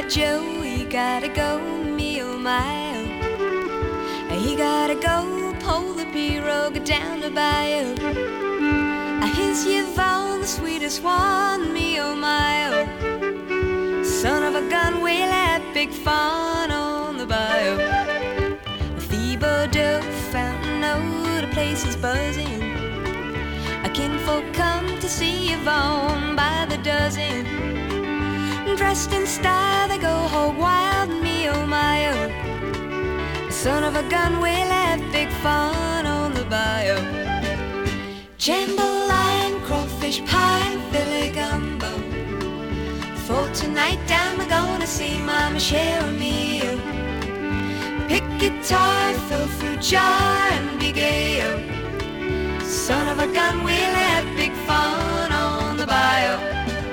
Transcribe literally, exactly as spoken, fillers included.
Joe, he gotta go, me oh my oh. He gotta go, pull the pirogue down the bayou. Here's Yvonne, the sweetest one, me oh my oh. Son of a gun, we'll have big fun on the bayou. Thibodeau, Fountain Road, the place is buzzing. A kinfolk come to see Yvonne by the dozen. Dressed in style, they go hog wild, me oh my oh. Son of a gun, we'll have big fun on the bayou. Jambalaya, crawfish pie, and Philly gumbo. For tonight down, we're gonna see Mama Cheryl Meal. Pick guitar, fill fruit jar, and be gay.